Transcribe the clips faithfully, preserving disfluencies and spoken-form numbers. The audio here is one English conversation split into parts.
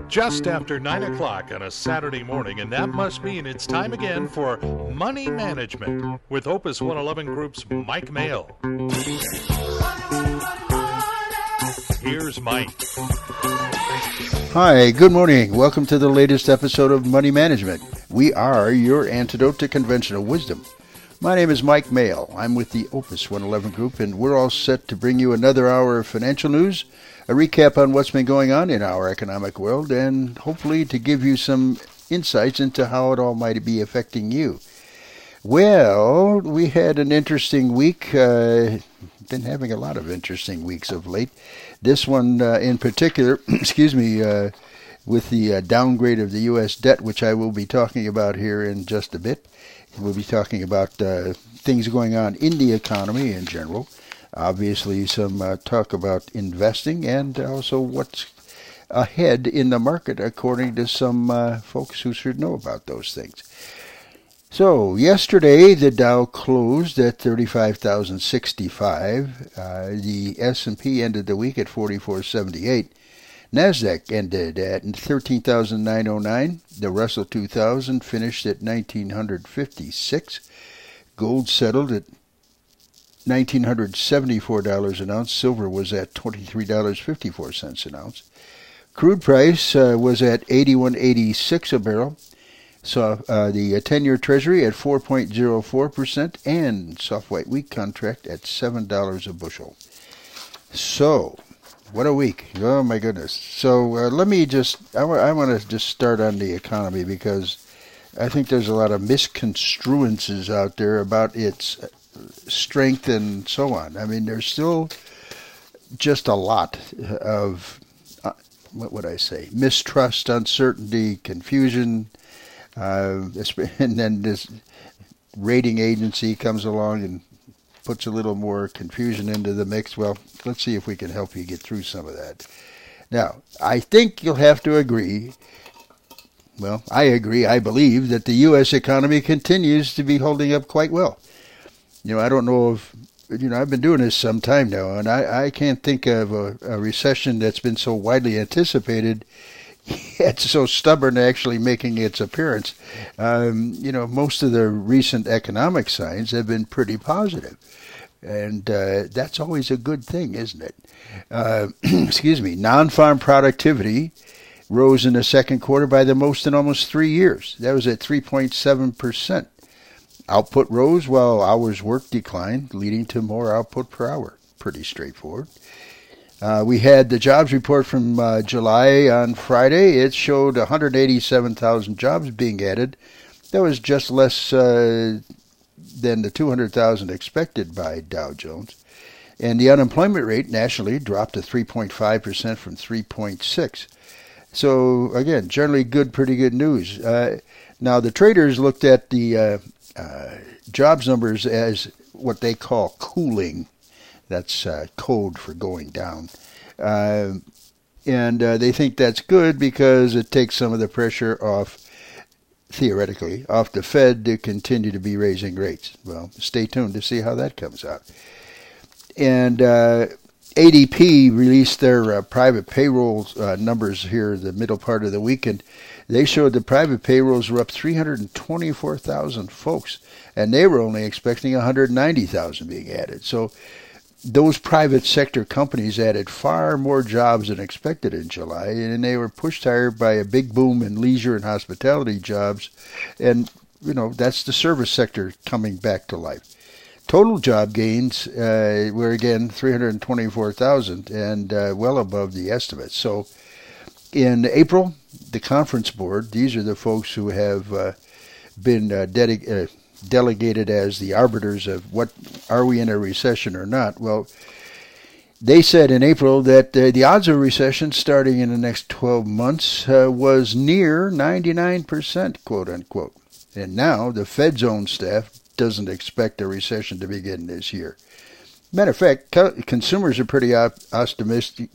Just after nine o'clock on a Saturday morning, and that must mean it's time again for Money Management with Opus one eleven Group's Mike Mail. Here's Mike. Hi, good morning. Welcome to the latest episode of Money Management. We are your antidote to conventional wisdom. My name is Mike Mail. I'm with the Opus one eleven Group, and we're all set to bring you another hour of financial news, a recap on what's been going on in our economic world, and hopefully to give you some insights into how it all might be affecting you. Well, we had an interesting week. Uh, been having a lot of interesting weeks of late. This one uh, in particular, excuse me, uh, with the uh, downgrade of the U S debt, which I will be talking about here in just a bit. We'll be talking about uh, things going on in the economy in general. Obviously, some uh, talk about investing and also what's ahead in the market, according to some uh, folks who should know about those things. So, yesterday, the Dow closed at thirty-five thousand sixty-five. Uh, the S and P ended the week at forty-four seventy-eight. NASDAQ ended at thirteen thousand nine hundred nine. The Russell two thousand finished at one thousand nine hundred fifty-six. Gold settled at one thousand nine hundred seventy-four dollars an ounce. Silver was at twenty-three dollars and fifty-four cents an ounce. Crude price uh, was at eighty-one eighty-six a barrel. So uh, the ten-year Treasury at four point zero four percent and soft white wheat contract at seven dollars a bushel. So, what a week. Oh, my goodness. So uh, let me just, I, w- I want to just start on the economy because I think there's a lot of misconstruences out there about its strength and so on. I mean, there's still just a lot of, uh, what would I say, mistrust, uncertainty, confusion. Uh, and then this rating agency comes along and puts a little more confusion into the mix. Well, let's see if we can help you get through some of that. Now, I think you'll have to agree, well, I agree, I believe that the U S economy continues to be holding up quite well. You know, I don't know if, you know, I've been doing this some time now, and I, I can't think of a, a recession that's been so widely anticipated it's so stubborn actually making its appearance. Um, you know, most of the recent economic signs have been pretty positive. And uh, that's always a good thing, isn't it? Uh, excuse me. Non-farm productivity rose in the second quarter by the most in almost three years. That was at three point seven percent. Output rose while hours worked declined, leading to more output per hour. Pretty straightforward. Uh, we had the jobs report from uh, July on Friday. It showed one hundred eighty-seven thousand jobs being added. That was just less uh, than the two hundred thousand expected by Dow Jones. And the unemployment rate nationally dropped to three point five percent from three point six. So, again, generally good, pretty good news. Uh, now, the traders looked at the uh, uh, jobs numbers as what they call cooling. That's uh, code for going down. Uh, and uh, they think that's good because it takes some of the pressure off, theoretically, off the Fed to continue to be raising rates. Well, stay tuned to see how that comes out. And uh, A D P released their uh, private payroll uh, numbers here the middle part of the weekend. They showed the private payrolls were up three hundred twenty-four thousand folks, and they were only expecting one hundred ninety thousand being added. So those private sector companies added far more jobs than expected in July, and they were pushed higher by a big boom in leisure and hospitality jobs. And, you know, that's the service sector coming back to life. Total job gains uh, were, again, three hundred twenty-four thousand and uh, well above the estimates. So in April, the Conference Board, these are the folks who have uh, been uh, dedicated, uh, delegated as the arbiters of what, are we in a recession or not? Well, they said in April that uh, the odds of a recession starting in the next twelve months uh, was near ninety-nine percent, quote unquote. And now the Fed's own staff doesn't expect a recession to begin this year. Matter of fact, co- consumers are pretty op- optimistic.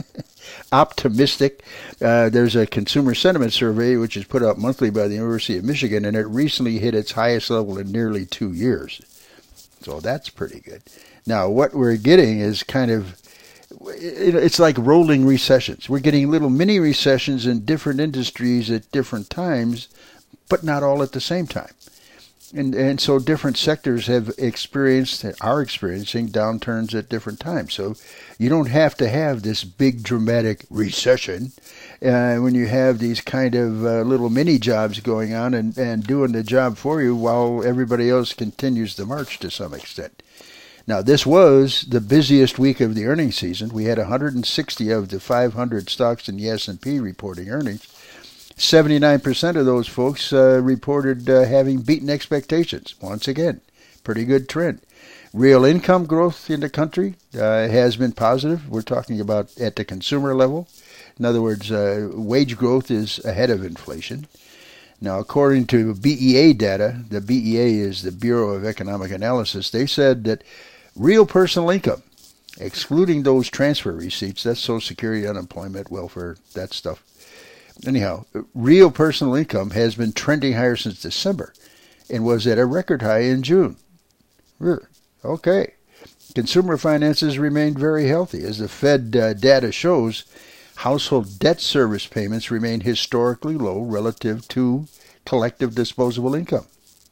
optimistic. Uh, there's a consumer sentiment survey which is put out monthly by the University of Michigan, and it recently hit its highest level in nearly two years. So that's pretty good. Now, what we're getting is kind of it's like rolling recessions. We're getting little mini recessions in different industries at different times, but not all at the same time. And and so different sectors have experienced, are experiencing downturns at different times. So you don't have to have this big dramatic recession uh, when you have these kind of uh, little mini jobs going on and, and doing the job for you while everybody else continues the march to some extent. Now, this was the busiest week of the earnings season. We had one hundred sixty of the five hundred stocks in the S and P reporting earnings. seventy-nine percent of those folks uh, reported uh, having beaten expectations. Once again, pretty good trend. Real income growth in the country uh, has been positive. We're talking about at the consumer level. In other words, uh, wage growth is ahead of inflation. Now, according to B E A data, the B E A is the Bureau of Economic Analysis, they said that real personal income, excluding those transfer receipts, that's Social Security, unemployment, welfare, that stuff. Anyhow, real personal income has been trending higher since December and was at a record high in June. Really? Okay. Consumer finances remained very healthy. As the Fed uh, data shows, household debt service payments remain historically low relative to collective disposable income.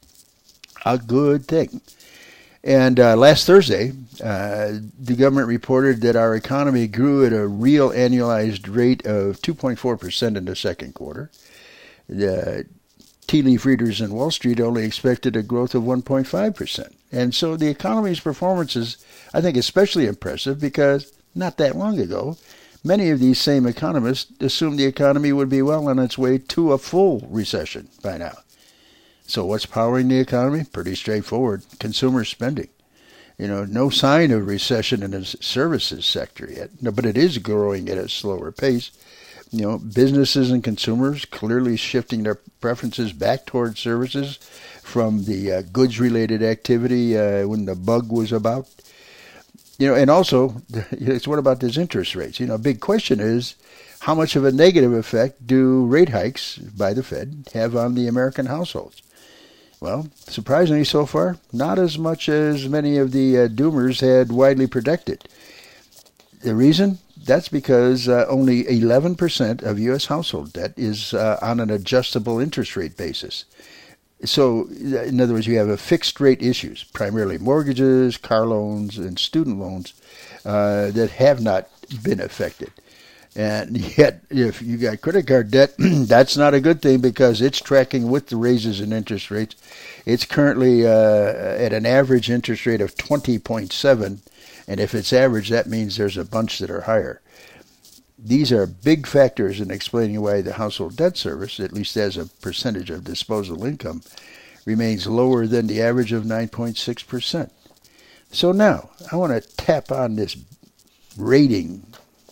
A good thing. And uh, last Thursday, uh, the government reported that our economy grew at a real annualized rate of two point four percent in the second quarter. The tea leaf readers in Wall Street only expected a growth of one point five percent. And so the economy's performance is, I think, especially impressive because not that long ago, many of these same economists assumed the economy would be well on its way to a full recession by now. So what's powering the economy? Pretty straightforward. Consumer spending. You know, no sign of recession in the services sector yet, no, but it is growing at a slower pace. You know, businesses and consumers clearly shifting their preferences back towards services from the uh, goods-related activity uh, when the bug was about. You know, and also, it's what about these interest rates? You know, a big question is, how much of a negative effect do rate hikes by the Fed have on the American households? Well, surprisingly so far, not as much as many of the uh, doomers had widely predicted. The reason? That's because uh, only eleven percent of U S household debt is uh, on an adjustable interest rate basis. So, in other words, you have a fixed rate issues, primarily mortgages, car loans, and student loans uh, that have not been affected. And yet, if you got credit card debt, that's not a good thing because it's tracking with the raises in interest rates. It's currently uh, at an average interest rate of twenty point seven, and if it's average, that means there's a bunch that are higher. These are big factors in explaining why the household debt service, at least as a percentage of disposable income, remains lower than the average of nine point six percent. So now, I want to tap on this rating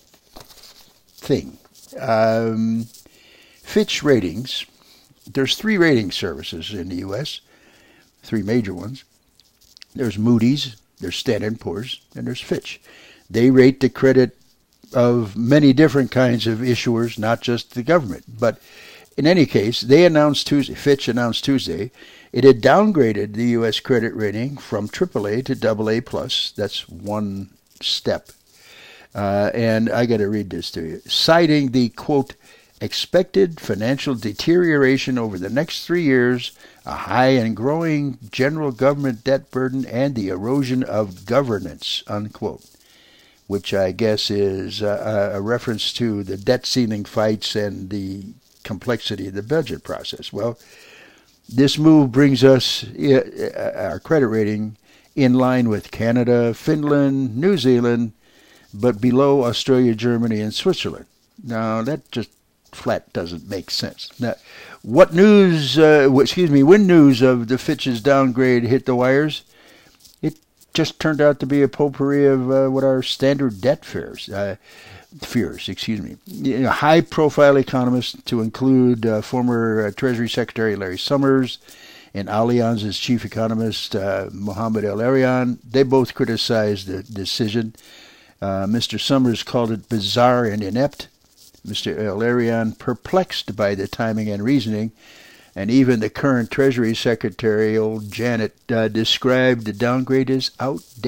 thing. Um, Fitch Ratings, there's three rating services in the U S, three major ones. There's Moody's, there's Standard and Poor's, and there's Fitch. They rate the credit of many different kinds of issuers, not just the government. But in any case, they announced Tuesday, Fitch announced Tuesday, it had downgraded the U S credit rating from triple A to double A plus. That's one step. Uh, and I got to read this to you. Citing the, quote, expected financial deterioration over the next three years, a high and growing general government debt burden, and the erosion of governance, unquote, which I guess is a, a reference to the debt ceiling fights and the complexity of the budget process. Well, this move brings us, our credit rating, in line with Canada, Finland, New Zealand, but below Australia, Germany, and Switzerland. Now, that just flat doesn't make sense. Now, what news, uh, excuse me, when news of the Fitch's downgrade hit the wires, it just turned out to be a potpourri of uh, what are standard debt fears, uh, fears, excuse me. You know, high-profile economists, to include uh, former uh, Treasury Secretary Larry Summers and Allianz's chief economist uh, Mohamed El-Erian, they both criticized the decision. Uh, Mister Summers called it bizarre and inept. Mister El-Erian perplexed by the timing and reasoning, and even the current Treasury Secretary, old Janet, uh, described the downgrade as outdated.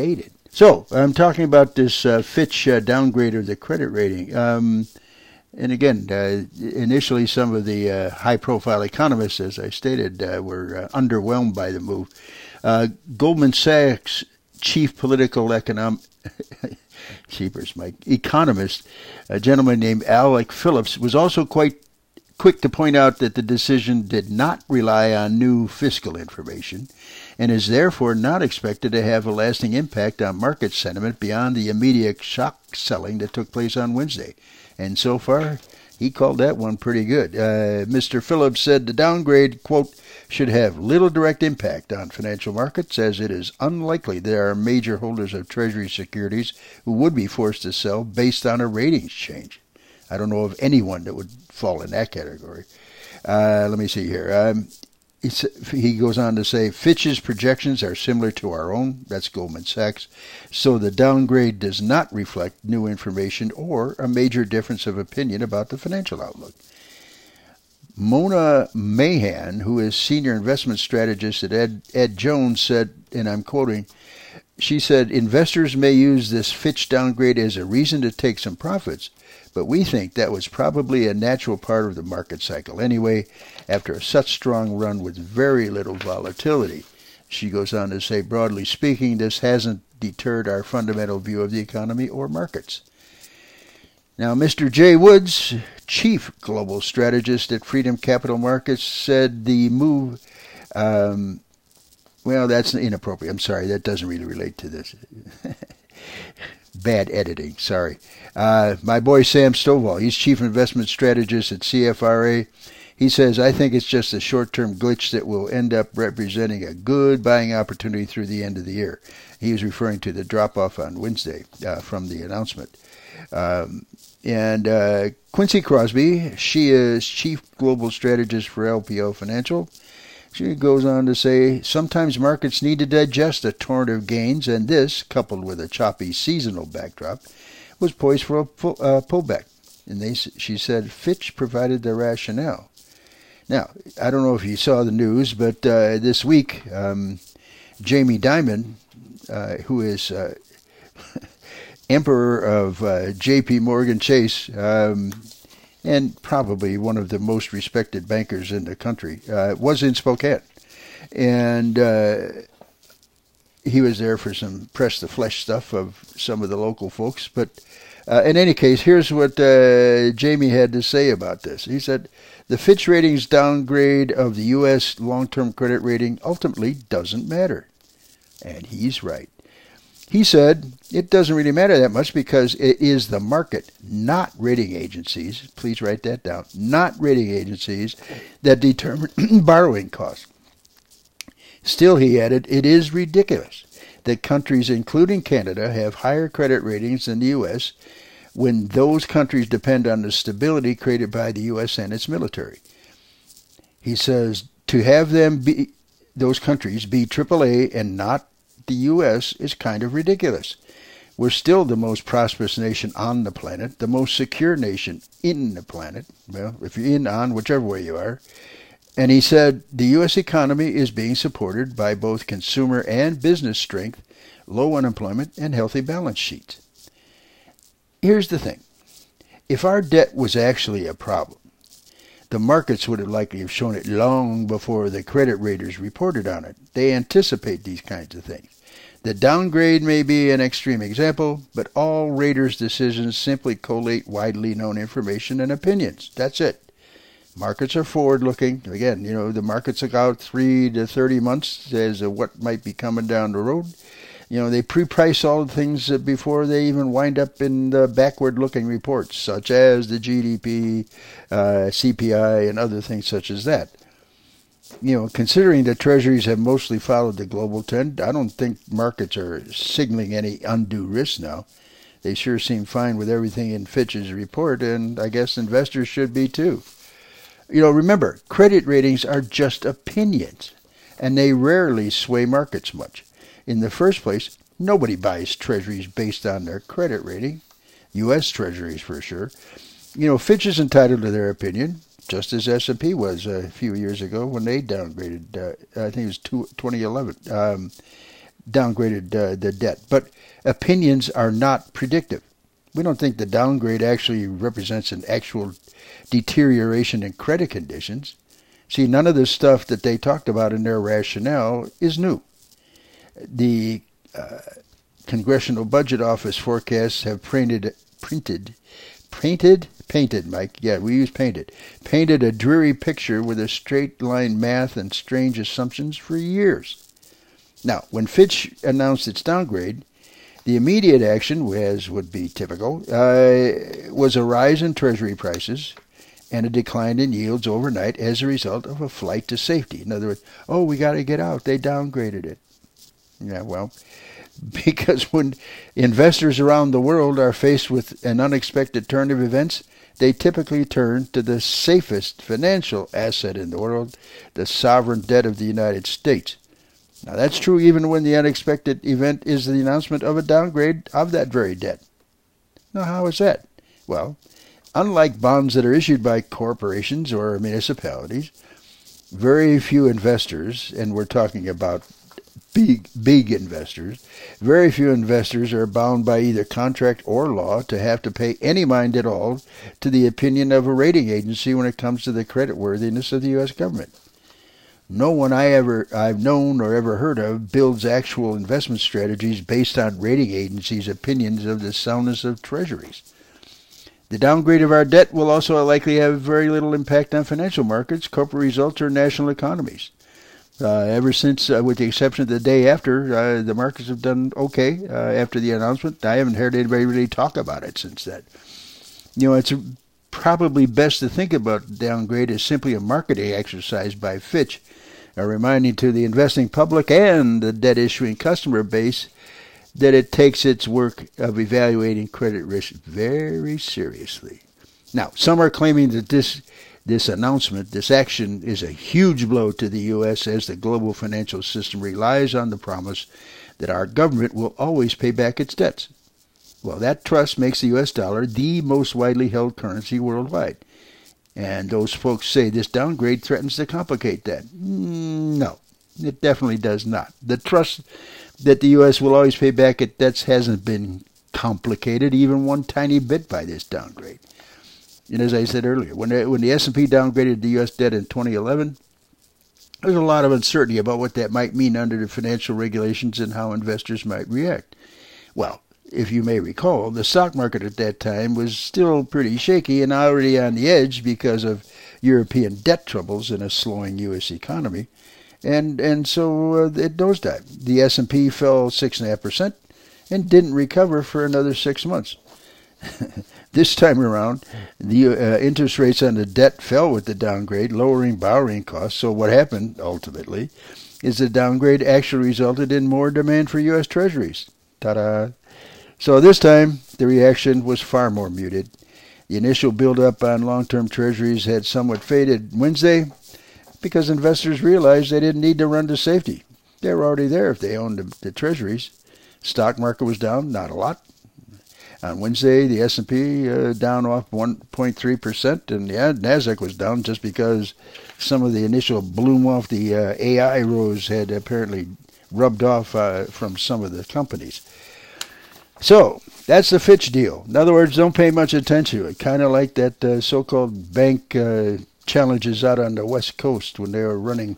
So I'm talking about this uh, Fitch uh, downgrade of the credit rating. Um, and again, uh, initially some of the uh, high-profile economists, as I stated, uh, were uh, underwhelmed by the move. Uh, Goldman Sachs chief political economic Cheapers, Mike. Economist, a gentleman named Alec Phillips, was also quite quick to point out that the decision did not rely on new fiscal information and is therefore not expected to have a lasting impact on market sentiment beyond the immediate shock selling that took place on Wednesday. And so far, he called that one pretty good. Uh, Mister Phillips said the downgrade, quote, should have little direct impact on financial markets, as it is unlikely there are major holders of Treasury securities who would be forced to sell based on a ratings change. I don't know of anyone that would fall in that category. Uh, let me see here. Um, he goes on to say, Fitch's projections are similar to our own, that's Goldman Sachs, so the downgrade does not reflect new information or a major difference of opinion about the financial outlook. Mona Mahan, who is senior investment strategist at Ed, Ed Jones, said, and I'm quoting, she said, investors may use this Fitch downgrade as a reason to take some profits, but we think that was probably a natural part of the market cycle anyway, after such strong run with very little volatility. She goes on to say, broadly speaking, this hasn't deterred our fundamental view of the economy or markets. Now, Mister Jay Woods, chief global strategist at Freedom Capital Markets, said the move, um, well, that's inappropriate. I'm sorry, that doesn't really relate to this. Bad editing, sorry. Uh, my boy Sam Stovall, he's chief investment strategist at C F R A. He says, I think it's just a short-term glitch that will end up representing a good buying opportunity through the end of the year. He was referring to the drop-off on Wednesday uh, from the announcement. Um, and uh, Quincy Crosby, she is chief global strategist for L P O Financial. She goes on to say, sometimes markets need to digest a torrent of gains, and this, coupled with a choppy seasonal backdrop, was poised for a pull, uh, pullback. And they, she said, Fitch provided the rationale. Now, I don't know if you saw the news, but uh, this week, um, Jamie Dimon, uh, who is uh, emperor of uh, J P Morgan Chase, um, and probably one of the most respected bankers in the country, uh, was in Spokane. And uh, he was there for some press the flesh stuff of some of the local folks. But uh, in any case, here's what uh, Jamie had to say about this. He said, the Fitch Ratings downgrade of the U S long-term credit rating ultimately doesn't matter. And he's right. He said, it doesn't really matter that much because it is the market, not rating agencies, please write that down, not rating agencies that determine borrowing costs. Still, he added, it is ridiculous that countries, including Canada, have higher credit ratings than the U S when those countries depend on the stability created by the U S and its military. He says, to have them be, those countries be triple A and not the U S is kind of ridiculous. We're still the most prosperous nation on the planet, the most secure nation in the planet. Well, if you're in, on, whichever way you are. And he said the U S economy is being supported by both consumer and business strength, low unemployment, and healthy balance sheets. Here's the thing. If our debt was actually a problem, the markets would have likely have shown it long before the credit raters reported on it. They anticipate these kinds of things. The downgrade may be an extreme example, but all raters' decisions simply collate widely known information and opinions. That's it. Markets are forward-looking. Again, you know, the markets look out three to thirty months as to what might be coming down the road. You know, they pre-price all the things before they even wind up in the backward-looking reports, such as the G D P, uh, C P I, and other things such as that. You know, considering that treasuries have mostly followed the global trend, I don't think markets are signaling any undue risk now. They sure seem fine with everything in Fitch's report, and I guess investors should be too. You know, remember, credit ratings are just opinions, and they rarely sway markets much. In the first place, nobody buys treasuries based on their credit rating, U S treasuries for sure. You know, Fitch is entitled to their opinion, just as S and P was a few years ago when they downgraded, uh, I think it was two, twenty eleven. Um, downgraded uh, the debt. But opinions are not predictive. We don't think the downgrade actually represents an actual deterioration in credit conditions. See, none of this stuff that they talked about in their rationale is new. The uh, Congressional Budget Office forecasts have printed, printed, painted, painted, Mike, yeah, we use painted, painted a dreary picture with a straight line math and strange assumptions for years. Now, when Fitch announced its downgrade, the immediate action, as would be typical, uh, was a rise in Treasury prices and a decline in yields overnight as a result of a flight to safety. In other words, oh, we got to get out. They downgraded it. Yeah, well, because when investors around the world are faced with an unexpected turn of events, they typically turn to the safest financial asset in the world, the sovereign debt of the United States. Now, that's true even when the unexpected event is the announcement of a downgrade of that very debt. Now, how is that? Well, unlike bonds that are issued by corporations or municipalities, very few investors, and we're talking about big, big investors, very few investors are bound by either contract or law to have to pay any mind at all to the opinion of a rating agency when it comes to the creditworthiness of the U S government. No one I ever, I've known or ever heard of builds actual investment strategies based on rating agencies' opinions of the soundness of treasuries. The downgrade of our debt will also likely have very little impact on financial markets, corporate results, or national economies. Uh, ever since, uh, with the exception of the day after, uh, the markets have done okay uh, after the announcement. I haven't heard anybody really talk about it since then. You know, it's probably best to think about downgrade as simply a marketing exercise by Fitch, uh, reminding to the investing public and the debt-issuing customer base that it takes its work of evaluating credit risk very seriously. Now, some are claiming that this this announcement, this action, is a huge blow to the U S as the global financial system relies on the promise that our government will always pay back its debts. Well, that trust makes the U S dollar the most widely held currency worldwide. And those folks say this downgrade threatens to complicate that. No, it definitely does not. The trust that the U S will always pay back its debts hasn't been complicated even one tiny bit by this downgrade. And as I said earlier, when the, when the S and P downgraded the U S debt in twenty eleven, there was a lot of uncertainty about what that might mean under the financial regulations and how investors might react. Well, if you may recall, the stock market at that time was still pretty shaky and already on the edge because of European debt troubles and a slowing U S economy. And and so uh, it nosedived. The S and P fell six point five percent and didn't recover for another six months. This time around, the uh, interest rates on the debt fell with the downgrade, lowering borrowing costs. So what happened, ultimately, is the downgrade actually resulted in more demand for U S Treasuries. Ta-da! So this time, the reaction was far more muted. The initial build-up on long-term Treasuries had somewhat faded Wednesday because investors realized they didn't need to run to safety. They were already there if they owned the, the Treasuries. Stock market was down, not a lot. On Wednesday, the S and P uh, down off one point three percent, and the NASDAQ was down just because some of the initial bloom off the uh, A I rose had apparently rubbed off uh, from some of the companies. So, that's the Fitch deal. In other words, don't pay much attention to it. Kind of like that uh, so-called bank uh, challenges out on the West Coast when they were running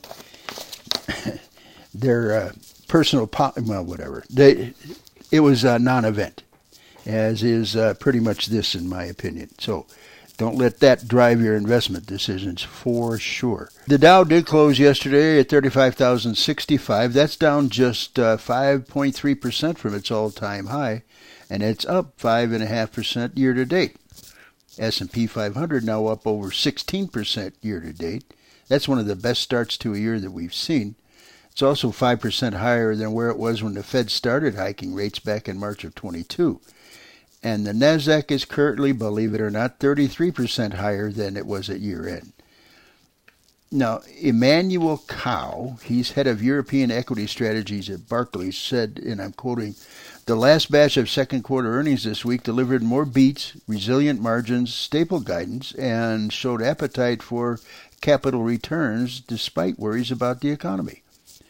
their uh, personal, po- well, whatever. They, it was a non-event, as is uh, pretty much this, in my opinion. So don't let that drive your investment decisions for sure. The Dow did close yesterday at thirty-five thousand sixty-five. That's down just uh, five point three percent from its all-time high, and it's up five point five percent year-to-date. S and P five hundred now up over sixteen percent year-to-date. That's one of the best starts to a year that we've seen. It's also five percent higher than where it was when the Fed started hiking rates back in March of twenty-two. And the NASDAQ is currently, believe it or not, thirty-three percent higher than it was at year-end. Now, Emmanuel Cao, he's head of European equity strategies at Barclays, said, and I'm quoting, "The last batch of second quarter earnings this week delivered more beats, resilient margins, stable guidance, and showed appetite for capital returns despite worries about the economy."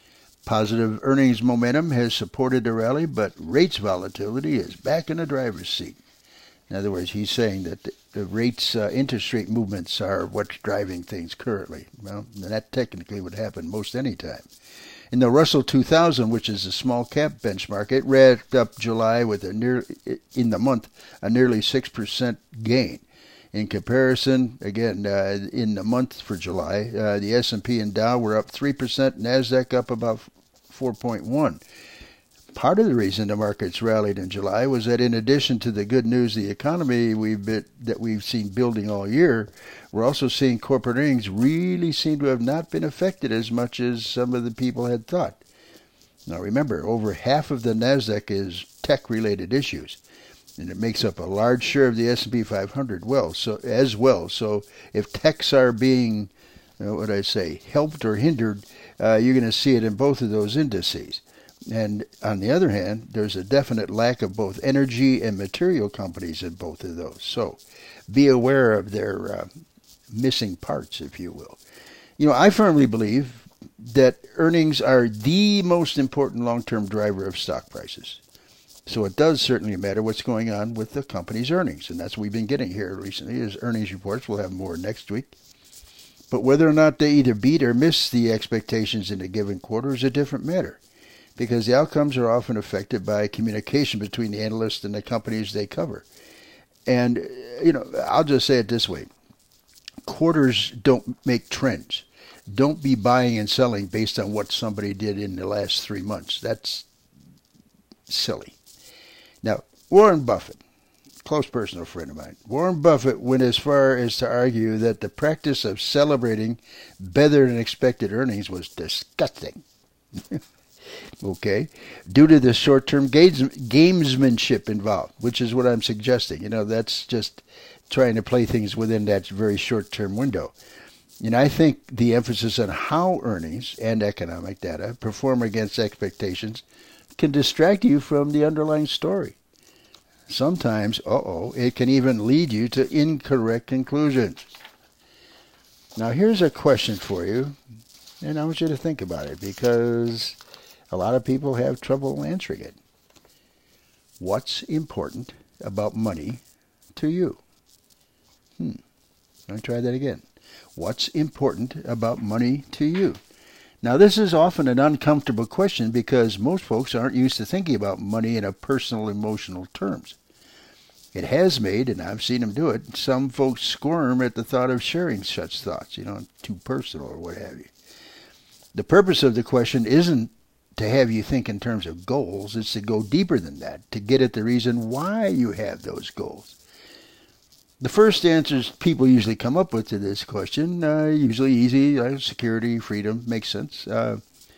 Positive earnings momentum has supported the rally, but rates volatility is back in the driver's seat. In other words, he's saying that the, the rates, uh, interest rate movements are what's driving things currently. Well, that technically would happen most any time. In the Russell two thousand, which is a small cap benchmark, it wrapped up July with a near, in the month, a nearly six percent gain. In comparison, again, uh, in the month for July, uh, the S and P and Dow were up three percent, NASDAQ up about four point one. Part of the reason the markets rallied in July was that in addition to the good news, the economy we've been, that we've seen building all year, we're also seeing corporate earnings really seem to have not been affected as much as some of the people had thought. Now remember, over half of the NASDAQ is tech-related issues, and it makes up a large share of the S and P five hundred well, so as well. So if techs are being, you know, what I say, helped or hindered, uh, you're going to see it in both of those indices. And on the other hand, there's a definite lack of both energy and material companies in both of those. So be aware of their uh, missing parts, if you will. You know, I firmly believe that earnings are the most important long-term driver of stock prices. So it does certainly matter what's going on with the company's earnings. And that's what we've been getting here recently is earnings reports. We'll have more next week. But whether or not they either beat or miss the expectations in a given quarter is a different matter, because the outcomes are often affected by communication between the analysts and the companies they cover. And, you know, I'll just say it this way. Quarters don't make trends. Don't be buying and selling based on what somebody did in the last three months. That's silly. Now, Warren Buffett, close personal friend of mine, Warren Buffett went as far as to argue that the practice of celebrating better than expected earnings was disgusting. Okay, due to the short-term games, gamesmanship involved, which is what I'm suggesting. You know, that's just trying to play things within that very short-term window. And I think the emphasis on how earnings and economic data perform against expectations can distract you from the underlying story. Sometimes, uh-oh, it can even lead you to incorrect conclusions. Now, here's a question for you, and I want you to think about it, because a lot of people have trouble answering it. What's important about money to you? Hmm. Let me try that again. What's important about money to you? Now, this is often an uncomfortable question because most folks aren't used to thinking about money in a personal, emotional terms. It has made, and I've seen them do it, some folks squirm at the thought of sharing such thoughts, you know, too personal or what have you. The purpose of the question isn't to have you think in terms of goals. It's to go deeper than that, to get at the reason why you have those goals. The first answers people usually come up with to this question, uh, usually easy, uh, security, freedom, makes sense. Uh,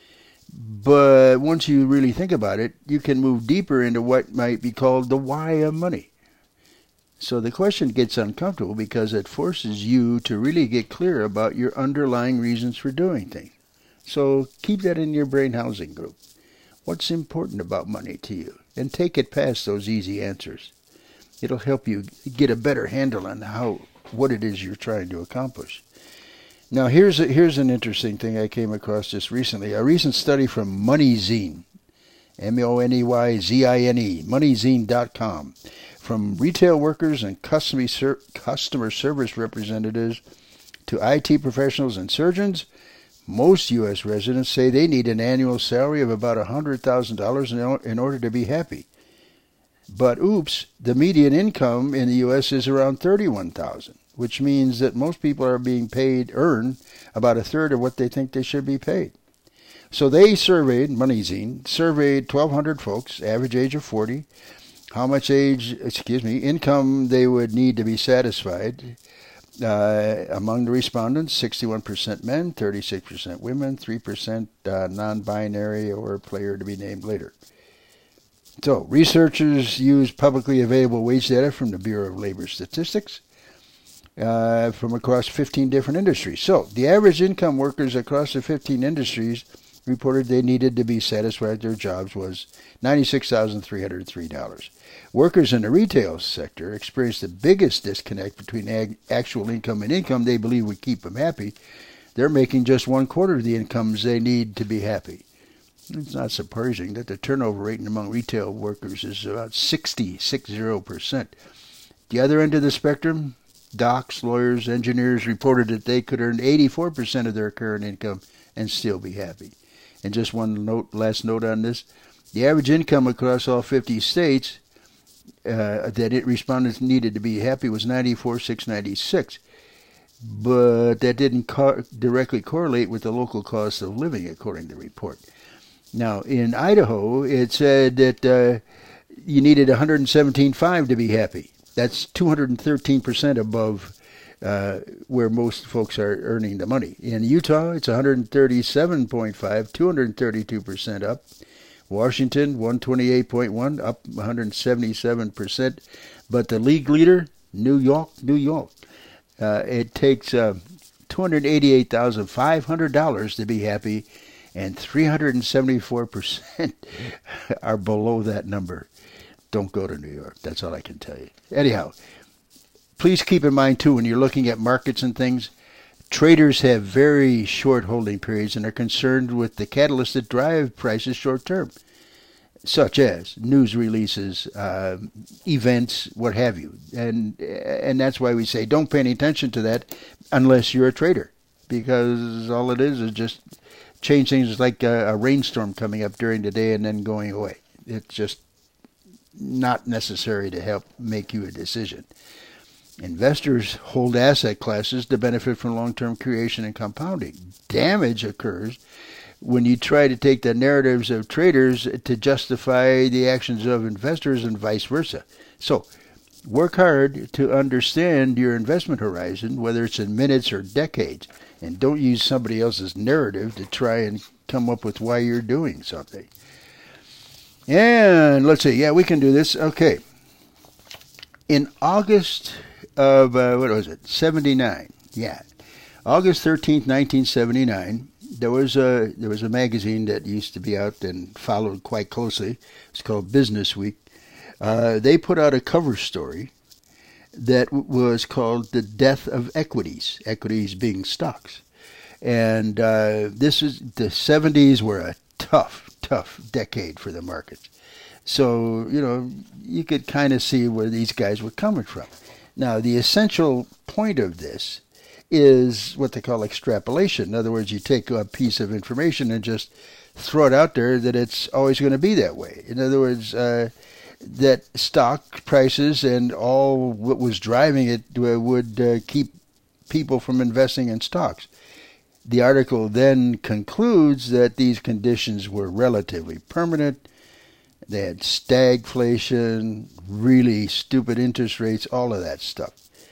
but once you really think about it, you can move deeper into what might be called the why of money. So the question gets uncomfortable because it forces you to really get clear about your underlying reasons for doing things. So keep that in your brain housing group. What's important about money to you? And take it past those easy answers. It'll help you get a better handle on how what it is you're trying to accomplish. Now, here's a, here's an interesting thing I came across just recently. A recent study from MoneyZine, M O N E Y Z I N E, moneyzine dot com, from retail workers and customer ser- customer service representatives to I T professionals and surgeons. Most U S residents say they need an annual salary of about one hundred thousand dollars in order to be happy. But oops, the median income in the U S is around thirty-one thousand dollars, which means that most people are being paid, earn about a third of what they think they should be paid. So they surveyed, MoneyZine, surveyed twelve hundred folks, average age of forty, how much age, excuse me, income they would need to be satisfied. Uh, among the respondents, sixty-one percent men, thirty-six percent women, three percent uh, non-binary or player to be named later. So, researchers use publicly available wage data from the Bureau of Labor Statistics uh, from across fifteen different industries. So, the average income workers across the fifteen industries reported they needed to be satisfied with their jobs was ninety-six thousand three hundred three dollars. Workers in the retail sector experienced the biggest disconnect between ag- actual income and income they believe would keep them happy. They're making just one quarter of the incomes they need to be happy. It's not surprising that the turnover rate among retail workers is about sixty, sixty percent. The other end of the spectrum, docs, lawyers, engineers reported that they could earn eighty-four percent of their current income and still be happy. And just one note, last note on this, the average income across all fifty states uh, that it respondents needed to be happy was ninety-four thousand six hundred ninety-six. But that didn't co- directly correlate with the local cost of living, according to the report. Now, in Idaho, it said that uh, you needed one hundred seventeen point five to be happy. That's two hundred thirteen percent above uh, where most folks are earning the money. In Utah, it's one hundred thirty-seven point five, two hundred thirty-two percent up. Washington, one hundred twenty-eight point one, up one hundred seventy-seven percent. But the league leader, New York, New York, uh, it takes uh, two hundred eighty-eight thousand five hundred dollars to be happy, and three hundred seventy-four percent are below that number. Don't go to New York. That's all I can tell you. Anyhow, please keep in mind, too, when you're looking at markets and things, traders have very short holding periods and are concerned with the catalysts that drive prices short term, such as news releases, uh, events, what have you. And and that's why we say don't pay any attention to that unless you're a trader, because all it is is just change things like a, a rainstorm coming up during the day and then going away. It's just not necessary to help make you a decision. Investors hold asset classes to benefit from long-term creation and compounding. Damage occurs when you try to take the narratives of traders to justify the actions of investors and vice versa. So, work hard to understand your investment horizon, whether it's in minutes or decades, and don't use somebody else's narrative to try and come up with why you're doing something. And let's see, yeah, we can do this. Okay. In August of, uh, what was it, seventy-nine, yeah, August thirteenth, nineteen seventy-nine, there was a there was a magazine that used to be out and followed quite closely. It's called Business Week. Uh, they put out a cover story that was called The Death of Equities, equities being stocks. And uh, this is, the seventies were a tough, tough decade for the markets. So, you know, you could kind of see where these guys were coming from. Now, the essential point of this is what they call extrapolation. In other words, you take a piece of information and just throw it out there that it's always going to be that way. In other words, uh, that stock prices and all what was driving it uh, would uh, keep people from investing in stocks. The article then concludes that these conditions were relatively permanent. They had stagflation, really stupid interest rates, all of that stuff.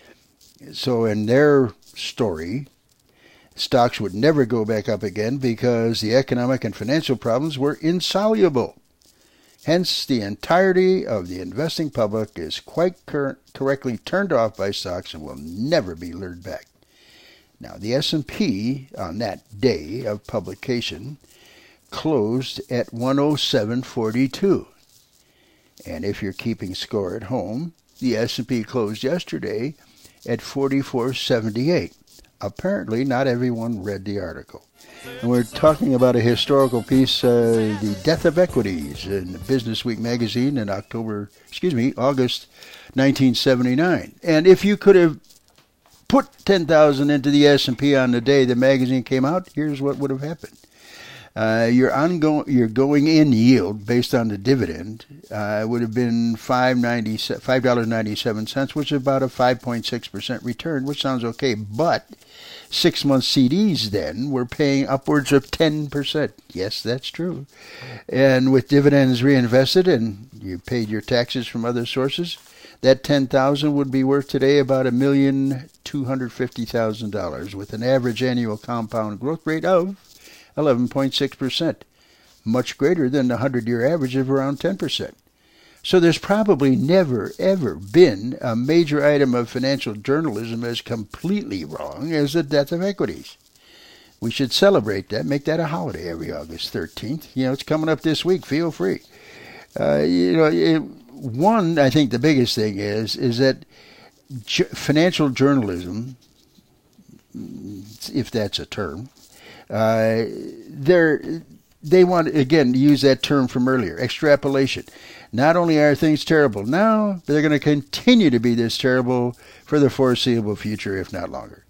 So in their story, stocks would never go back up again because the economic and financial problems were insoluble. Hence, the entirety of the investing public is quite cor- correctly turned off by stocks and will never be lured back. Now, the S and P on that day of publication closed at one oh seven forty-two. And if you're keeping score at home, the S and P closed yesterday at forty-four seventy-eight. Apparently, not everyone read the article. And we're talking about a historical piece, uh, The Death of Equities, in Business Week magazine in October, excuse me, August nineteen seventy-nine. And if you could have put ten thousand into the S and P on the day the magazine came out, here's what would have happened. Uh, your ongoing, your going in yield based on the dividend uh, would have been five dollars and ninety-seven cents, which is about a five point six percent return, which sounds okay. But six-month C Ds then were paying upwards of ten percent. Yes, that's true. And with dividends reinvested and you paid your taxes from other sources, that ten thousand dollars would be worth today about one million two hundred fifty thousand dollars with an average annual compound growth rate of eleven point six percent, much greater than the hundred-year average of around ten percent. So there's probably never, ever been a major item of financial journalism as completely wrong as the death of equities. We should celebrate that, make that a holiday every August thirteenth. You know, it's coming up this week. Feel free. Uh, you know, it, one, I think the biggest thing is, is that j- financial journalism, if that's a term, Uh, there, they want, again, to use that term from earlier, extrapolation. Not only are things terrible now, but they're going to continue to be this terrible for the foreseeable future, if not longer.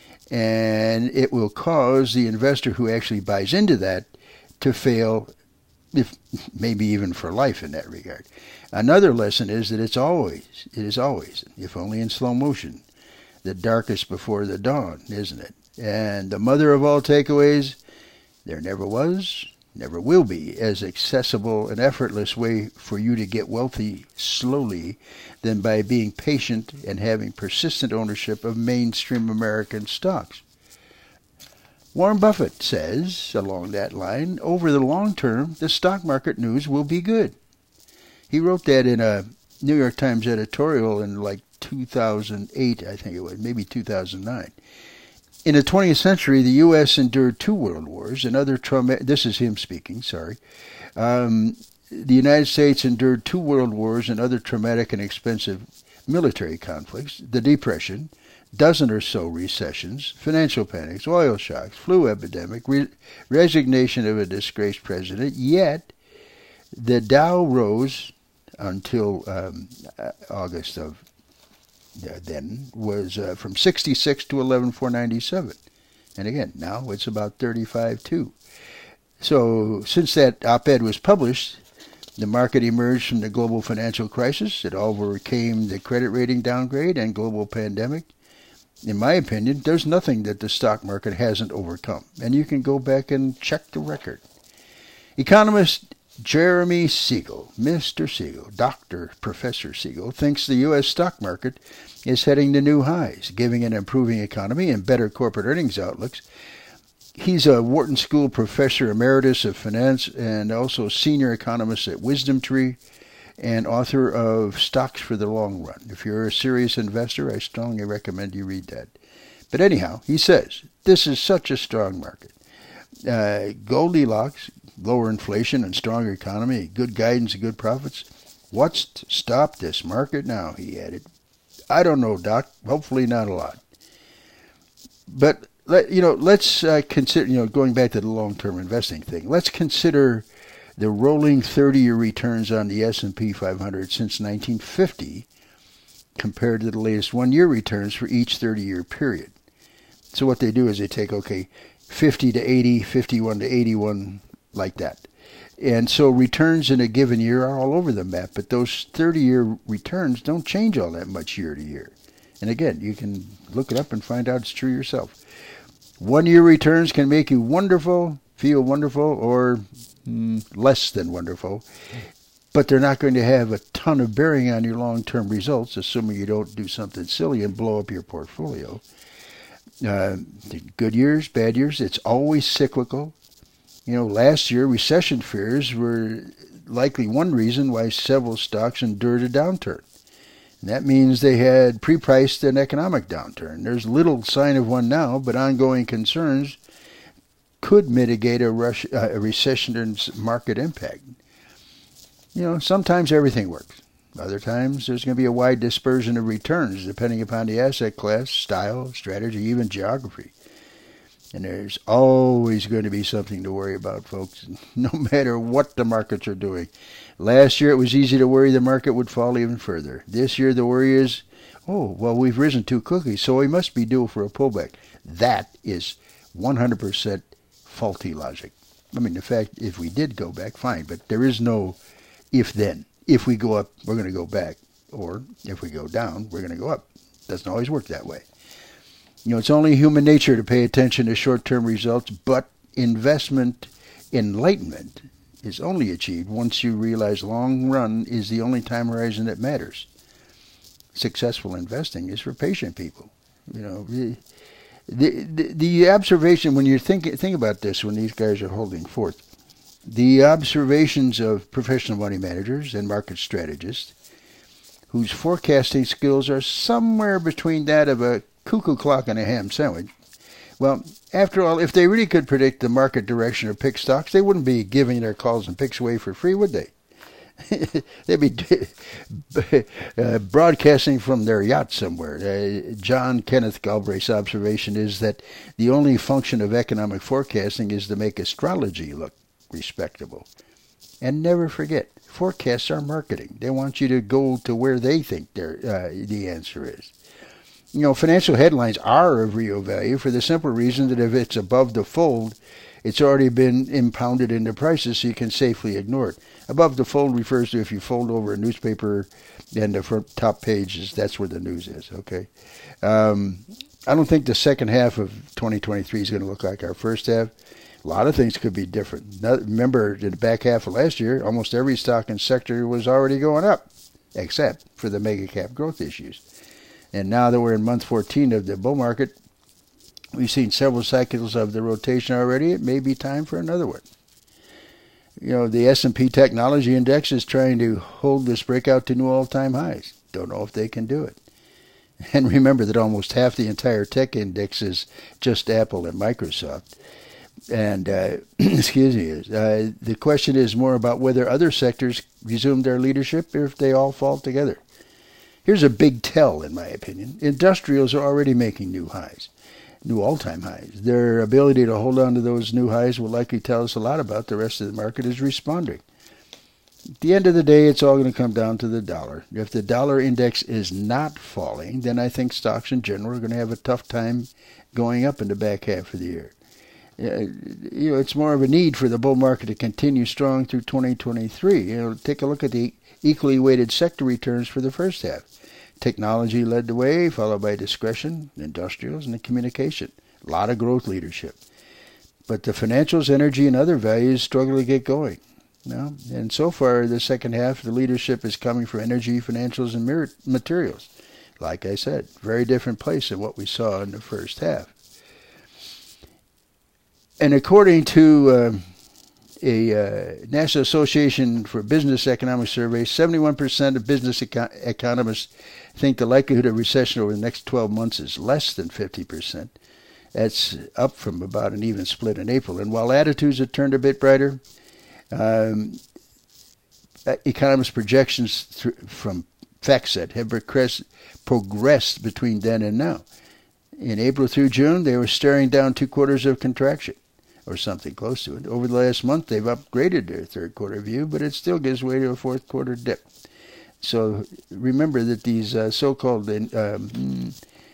And it will cause the investor who actually buys into that to fail, if maybe even for life in that regard. Another lesson is that it's always, it is always, if only in slow motion, the darkest before the dawn, isn't it? And the mother of all takeaways, there never was, never will be as accessible and effortless way for you to get wealthy slowly than by being patient and having persistent ownership of mainstream American stocks. Warren Buffett says, along that line, over the long term, the stock market news will be good. He wrote that in a New York Times editorial in like two thousand eight, I think it was, maybe two thousand nine. In the twentieth century, the U S endured two world wars and other trauma. This is him speaking, sorry. Um, the United States endured two world wars and other traumatic and expensive military conflicts, the Depression, dozen or so recessions, financial panics, oil shocks, flu epidemic, re- resignation of a disgraced president. Yet, the Dow rose until um, August of uh, then was uh, from sixty-six to eleven four ninety-seven, and again now it's about thirty-five two. So since that op-ed was published, the market emerged from the global financial crisis. It overcame the credit rating downgrade and global pandemic. In my opinion, there's nothing that the stock market hasn't overcome, and you can go back and check the record. Economist Jeremy Siegel, Mister Siegel, Doctor Professor Siegel, thinks the U S stock market is heading to new highs, giving an improving economy and better corporate earnings outlooks. He's a Wharton School Professor Emeritus of Finance and also Senior Economist at Wisdom Tree and author of Stocks for the Long Run. If you're a serious investor, I strongly recommend you read that. But anyhow, he says, this is such a strong market. Uh, Goldilocks, lower inflation and stronger economy, good guidance and good profits. What's to stop this market now, he added. I don't know, Doc. Hopefully not a lot. But, let, you know, let's uh, consider, you know, going back to the long-term investing thing, let's consider the rolling thirty-year returns on the S and P five hundred since nineteen fifty compared to the latest one-year returns for each thirty-year period. So what they do is they take, okay, fifty to eighty, fifty-one to eighty-one, like that. And so returns in a given year are all over the map, but those thirty-year returns don't change all that much year to year. And again, you can look it up and find out it's true yourself. One-year returns can make you wonderful, feel wonderful, or mm, less than wonderful, but they're not going to have a ton of bearing on your long-term results, assuming you don't do something silly and blow up your portfolio. Uh, good years, bad years, it's always cyclical. You know, last year, recession fears were likely one reason why several stocks endured a downturn. And that means they had pre-priced an economic downturn. There's little sign of one now, but ongoing concerns could mitigate a, rush, uh, a recession's market impact. You know, sometimes everything works. Other times, there's going to be a wide dispersion of returns depending upon the asset class, style, strategy, even geography. And there's always going to be something to worry about, folks, no matter what the markets are doing. Last year, it was easy to worry the market would fall even further. This year, the worry is, oh, well, we've risen two cookies, so we must be due for a pullback. That is one hundred percent faulty logic. I mean, in fact, if we did go back, fine, but there is no if-then. If we go up, we're going to go back. Or if we go down, we're going to go up. Doesn't always work that way. You know, it's only human nature to pay attention to short-term results, but investment enlightenment is only achieved once you realize long run is the only time horizon that matters. Successful investing is for patient people. You know, the the, the observation when you think think about this, when these guys are holding forth, the observations of professional money managers and market strategists whose forecasting skills are somewhere between that of a cuckoo clock and a ham sandwich. Well, after all, if they really could predict the market direction of pick stocks, they wouldn't be giving their calls and picks away for free, would they? They'd be uh, broadcasting from their yacht somewhere. Uh, John Kenneth Galbraith's observation is that the only function of economic forecasting is to make astrology look respectable. And never forget, forecasts are marketing. They want you to go to where they think uh, the answer is. You know, financial headlines are of real value for the simple reason that if it's above the fold, it's already been impounded into prices, so you can safely ignore it. Above the fold refers to if you fold over a newspaper and the front top pages, that's where the news is, okay? Um, I don't think the second half of twenty twenty-three is going to look like our first half. A lot of things could be different. Now, remember, in the back half of last year, almost every stock and sector was already going up, except for the mega cap growth issues. And now that we're in month fourteen of the bull market, we've seen several cycles of the rotation already. It may be time for another one. You know, the S and P Technology Index is trying to hold this breakout to new all-time highs. Don't know if they can do it. And remember that almost half the entire tech index is just Apple and Microsoft. And, uh, excuse me, uh, the question is more about whether other sectors resume their leadership or if they all fall together. Here's a big tell, in my opinion. Industrials are already making new highs, new all-time highs. Their ability to hold on to those new highs will likely tell us a lot about the rest of the market is responding. At the end of the day, it's all going to come down to the dollar. If the dollar index is not falling, then I think stocks in general are going to have a tough time going up in the back half of the year. Uh, you know, it's more of a need for the bull market to continue strong through twenty twenty-three. You know, take a look at the equally weighted sector returns for the first half. Technology led the way, followed by discretion, industrials, and the communication. A lot of growth leadership. But the financials, energy, and other values struggle to get going. You know? And so far, the second half, the leadership is coming from energy, financials, and materials. Like I said, very different place than what we saw in the first half. And according to uh, a uh, National Association for Business Economics survey, seventy-one percent of business econ- economists think the likelihood of recession over the next twelve months is less than fifty percent. That's up from about an even split in April. And while attitudes have turned a bit brighter, um, economists' projections th- from FactSet have progressed, progressed between then and now. In April through June, they were staring down two quarters of contraction, or something close to it. Over the last month, they've upgraded their third quarter view, but it still gives way to a fourth quarter dip. So remember that these uh, so-called um,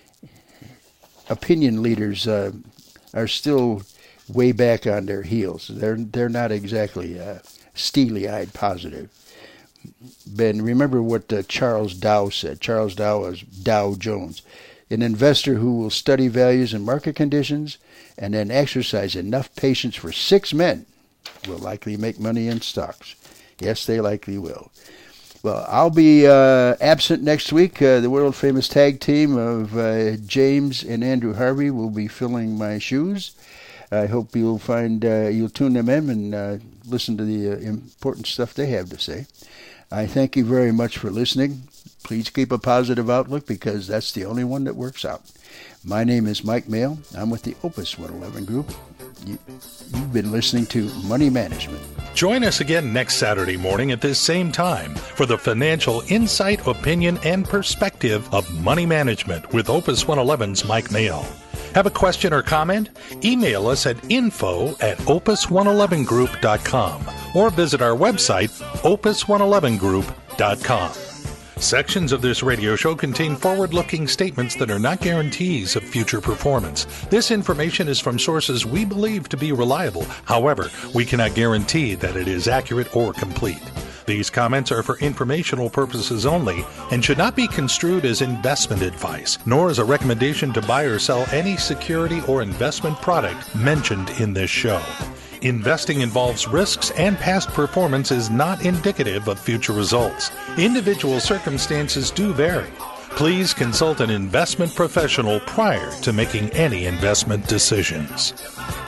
opinion leaders uh, are still way back on their heels. They're they're not exactly uh, steely-eyed positive. Ben, remember what uh, Charles Dow said. Charles Dow was Dow Jones. An investor who will study values and market conditions and then exercise enough patience for six men will likely make money in stocks. Yes, they likely will. Well, I'll be uh, absent next week. Uh, the world-famous tag team of uh, James and Andrew Harvey will be filling my shoes. I hope you'll find uh, you'll tune them in and uh, listen to the uh, important stuff they have to say. I thank you very much for listening. Please keep a positive outlook because that's the only one that works out. My name is Mike Mail. I'm with the Opus one eleven Group. You, you've been listening to Money Management. Join us again next Saturday morning at this same time for the financial insight, opinion, and perspective of money management with Opus one eleven's Mike Mail. Have a question or comment? Email us at info at opus one eleven group dot com or visit our website, opus one eleven group dot com. Sections of this radio show contain forward-looking statements that are not guarantees of future performance. This information is from sources we believe to be reliable. However, we cannot guarantee that it is accurate or complete. These comments are for informational purposes only and should not be construed as investment advice, nor as a recommendation to buy or sell any security or investment product mentioned in this show. Investing involves risks and past performance is not indicative of future results. Individual circumstances do vary. Please consult an investment professional prior to making any investment decisions.